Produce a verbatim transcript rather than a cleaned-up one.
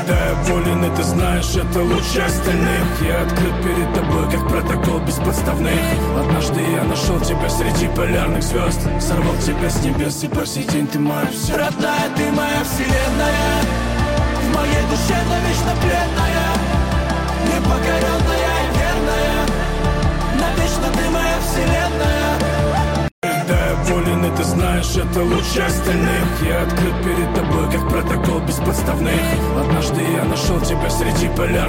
Когда я болен, и ты знаешь, это лучше остальных. Я открыт перед тобой, как протокол без подставных. Однажды я нашел тебя среди полярных звезд, сорвал тебя с небес, и по сей день ты моя все. Родная, ты моя вселенная, в моей душе навечно пленная, непокоренная и верная, навечно ты моя вселенная. Когда я болен, и ты знаешь, это лучше остальных. Я открыт перед тобой, как протокол без подставных. Однажды я нашел тебя среди полярных